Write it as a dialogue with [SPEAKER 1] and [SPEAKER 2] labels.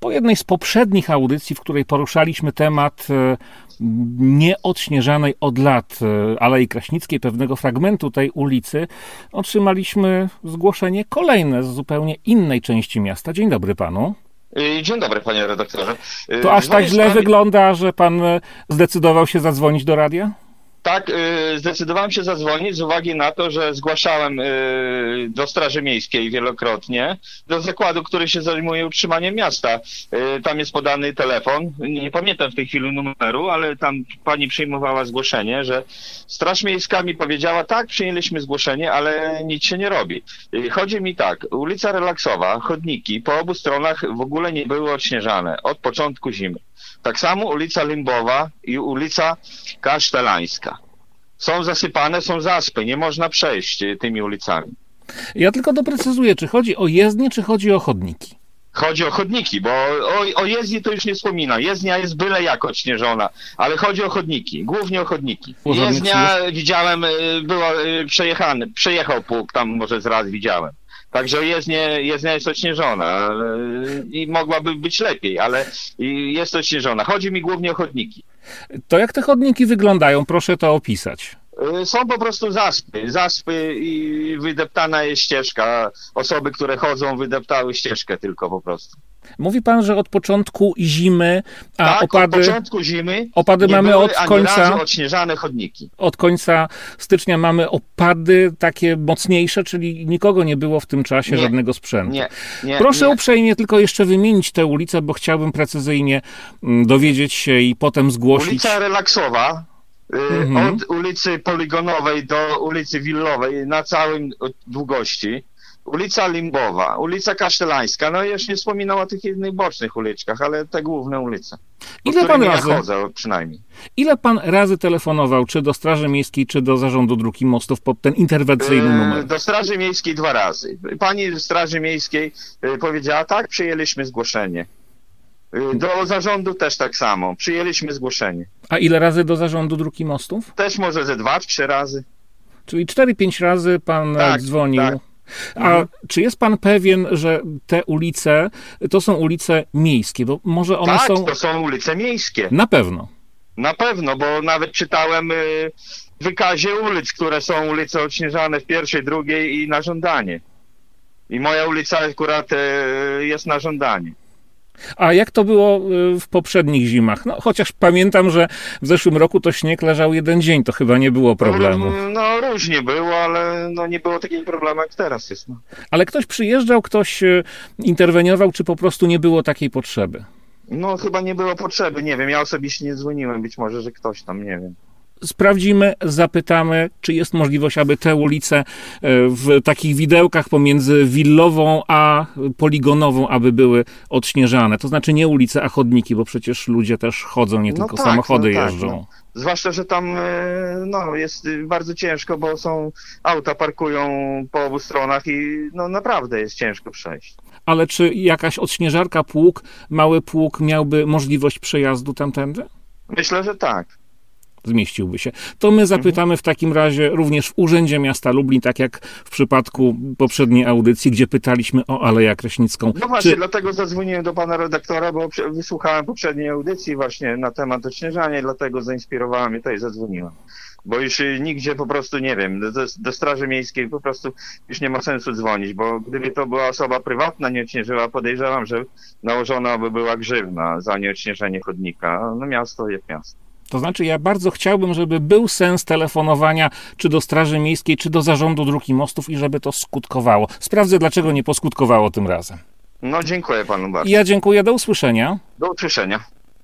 [SPEAKER 1] Po jednej z poprzednich audycji, w której poruszaliśmy temat nieodśnieżanej od lat Alei Kraśnickiej, pewnego fragmentu tej ulicy, otrzymaliśmy zgłoszenie kolejne z zupełnie innej części miasta. Dzień dobry panu.
[SPEAKER 2] Dzień dobry, panie redaktorze.
[SPEAKER 1] To aż tak źle wygląda, że pan zdecydował się zadzwonić do radia?
[SPEAKER 2] Tak, zdecydowałem się zadzwonić z uwagi na to, że zgłaszałem do Straży Miejskiej wielokrotnie, do zakładu, który się zajmuje utrzymaniem miasta. Tam jest podany telefon, nie pamiętam w tej chwili numeru, ale tam pani przyjmowała zgłoszenie, że Straż Miejska mi powiedziała, tak, przyjęliśmy zgłoszenie, ale nic się nie robi. Chodzi mi tak, ulica Relaksowa, chodniki po obu stronach w ogóle nie były odśnieżane od początku zimy. Tak samo ulica Limbowa i ulica Kasztelańska. Są zasypane, są zaspy, nie można przejść tymi ulicami.
[SPEAKER 1] Ja tylko doprecyzuję, czy chodzi o jezdnie, czy chodzi o chodniki?
[SPEAKER 2] Chodzi o chodniki, bo o jezdni to już nie wspomina. Jezdnia jest byle jak odśnieżona, ale chodzi o chodniki, głównie o chodniki. Jezdnia widziałem, przejechał pług, tam może raz widziałem. Także jezdnia jest odśnieżona i mogłaby być lepiej, ale jest odśnieżona. Chodzi mi głównie o chodniki.
[SPEAKER 1] To jak te chodniki wyglądają? Proszę to opisać.
[SPEAKER 2] Są po prostu zaspy i wydeptana jest ścieżka. Osoby, które chodzą, wydeptały ścieżkę tylko po prostu.
[SPEAKER 1] Mówi pan, że od początku zimy,
[SPEAKER 2] tak,
[SPEAKER 1] opady...
[SPEAKER 2] od początku zimy
[SPEAKER 1] opady
[SPEAKER 2] nie
[SPEAKER 1] mamy
[SPEAKER 2] były
[SPEAKER 1] od
[SPEAKER 2] ani
[SPEAKER 1] końca...
[SPEAKER 2] razu odśnieżane chodniki.
[SPEAKER 1] Od końca stycznia mamy opady takie mocniejsze, czyli nikogo nie było w tym czasie, żadnego sprzętu. Proszę uprzejmie tylko jeszcze wymienić tę ulicę, bo chciałbym precyzyjnie dowiedzieć się i potem zgłosić.
[SPEAKER 2] Ulica Relaksowa. Od ulicy Poligonowej do ulicy Willowej na całym długości. Ulica Limbowa, ulica Kasztelańska, no już nie wspominał o tych innych bocznych uliczkach, ale te główne ulice.
[SPEAKER 1] Ile pan razy?
[SPEAKER 2] Chodzę, przynajmniej.
[SPEAKER 1] Ile pan razy telefonował, czy do Straży Miejskiej, czy do Zarządu Dróg i Mostów pod ten interwencyjny numer?
[SPEAKER 2] Do Straży Miejskiej 2 razy. Pani z Straży Miejskiej powiedziała, tak, przyjęliśmy zgłoszenie. Do zarządu też tak samo. Przyjęliśmy zgłoszenie.
[SPEAKER 1] A ile razy do Zarządu Dróg i Mostów?
[SPEAKER 2] Też może ze 2-3 razy.
[SPEAKER 1] Czyli 4-5 razy pan dzwonił.
[SPEAKER 2] Tak.
[SPEAKER 1] A czy jest pan pewien, że te ulice to są ulice miejskie? Bo może one są...
[SPEAKER 2] to są ulice miejskie.
[SPEAKER 1] Na pewno.
[SPEAKER 2] Na pewno, bo nawet czytałem w wykazie ulic, które są ulice odśnieżane w pierwszej, drugiej i na żądanie. I moja ulica akurat jest na żądanie.
[SPEAKER 1] A jak to było w poprzednich zimach? No, chociaż pamiętam, że w zeszłym roku to śnieg leżał jeden dzień, to chyba nie było problemu.
[SPEAKER 2] No różnie było, ale nie było takiego problemu jak teraz jest.
[SPEAKER 1] Ale ktoś przyjeżdżał, ktoś interweniował, czy po prostu nie było takiej potrzeby?
[SPEAKER 2] No chyba nie było potrzeby, nie wiem, ja osobiście nie dzwoniłem, być może, że ktoś tam, nie wiem.
[SPEAKER 1] Sprawdzimy, zapytamy, czy jest możliwość, aby te ulice w takich widełkach pomiędzy Willową a Poligonową, aby były odśnieżane. To znaczy nie ulice, a chodniki, bo przecież ludzie też chodzą, nie tylko samochody jeżdżą.
[SPEAKER 2] Zwłaszcza, że tam jest bardzo ciężko, bo auta parkują po obu stronach i naprawdę jest ciężko przejść.
[SPEAKER 1] Ale czy jakaś odśnieżarka, pług, mały pług miałby możliwość przejazdu tamtędy?
[SPEAKER 2] Myślę, że tak.
[SPEAKER 1] Zmieściłby się. To my zapytamy w takim razie również w Urzędzie Miasta Lublin, tak jak w przypadku poprzedniej audycji, gdzie pytaliśmy o Aleję Kraśnicką.
[SPEAKER 2] No właśnie, dlatego zadzwoniłem do pana redaktora, bo wysłuchałem poprzedniej audycji właśnie na temat odśnieżania i dlatego zainspirowała mnie to i zadzwoniłem. Bo już nigdzie po prostu, nie wiem, do Straży Miejskiej po prostu już nie ma sensu dzwonić, bo gdyby to była osoba prywatna, nie odśnieżyła, podejrzewam, że nałożona by była grzywna za nieodśnieżenie chodnika. No miasto jest miasto.
[SPEAKER 1] To znaczy, ja bardzo chciałbym, żeby był sens telefonowania czy do Straży Miejskiej, czy do Zarządu Dróg i Mostów i żeby to skutkowało. Sprawdzę, dlaczego nie poskutkowało tym razem.
[SPEAKER 2] No, dziękuję panu bardzo.
[SPEAKER 1] Ja dziękuję, do usłyszenia.
[SPEAKER 2] Do usłyszenia.